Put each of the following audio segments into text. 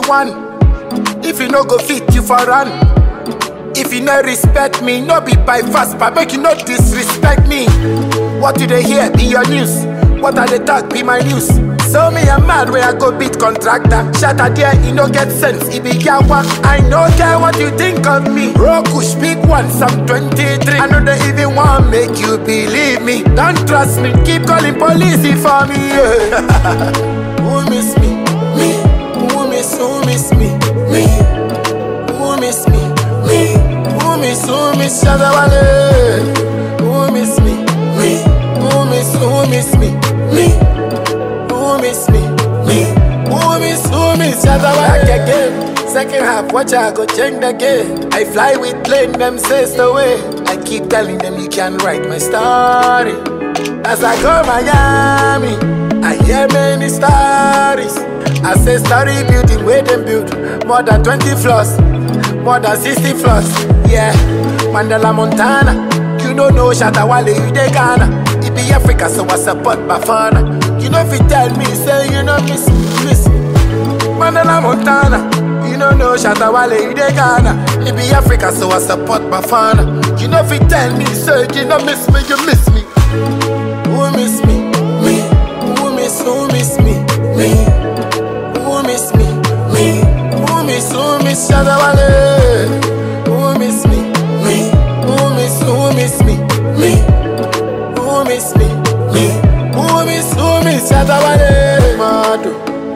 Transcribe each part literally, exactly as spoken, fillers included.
one. If you no go fit, you for run. If you no respect me, no be by fast, but make you no disrespect me. What do they hear? Be your news. What are they talk? Be my news. So me a mad where I go beat contractor. Shatter there, he no get sense. He be yawa. I no care what you think of me. Roku speak once, I'm twenty-three. I know they even want make you believe me. Don't trust me, keep calling police for me. Yeah. Who miss me? Me. Who miss? Who miss me? Me. Who miss me? Me. Who miss? Who miss? Shadawale. Who miss me? Me. Who miss? Who miss me? Me. Who miss me? Me. Who miss? Who miss? Shadawale. Back again. Second half, watch I go change the game. I fly with plane, them says the way. I keep telling them you can write my story. As I go Miami, I hear many stories. I say story building where them build more than twenty floors, more than sixty floors. Yeah, Mandela Montana, you don't know Shatawale, you de Ghana. It be Africa, so I support Bafana. You know if you tell me, say you know miss me, miss me. Mandela Montana, you don't know Shatawale, you de Ghana. It be Africa, so I support Bafana. You know if you tell me, say you know miss me, you miss me. Who miss me? Me. Who miss? Who miss me? Me. Who miss me? Me. Who miss? Who miss? Shadawale. Who miss me? Me. Who miss? Who miss me? Me. Who miss me? Me. Who miss? Who miss? Shadawale. Madu,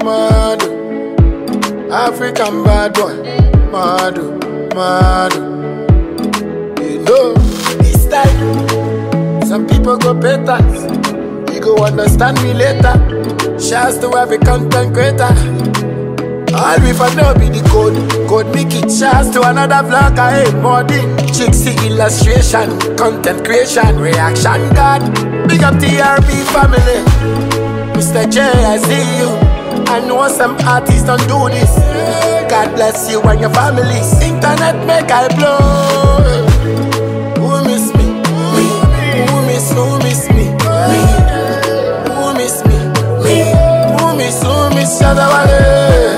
Madu, African bad boy. Madu, Madu. You know this time some people go pay tax. You go understand me later. Shouts to every content creator. All we for know be the code. Code make it. Shouts to another vlogger. Hey, modding, Chixie illustration, content creation, reaction God. Big up T R B family. Mister J, I see you. I know some artists don't do this. God bless you and your families. Internet make I blow. Who miss me? Me. Who miss? Who miss me? Me. Who miss me? Me. Who miss? Who miss? Shadawale.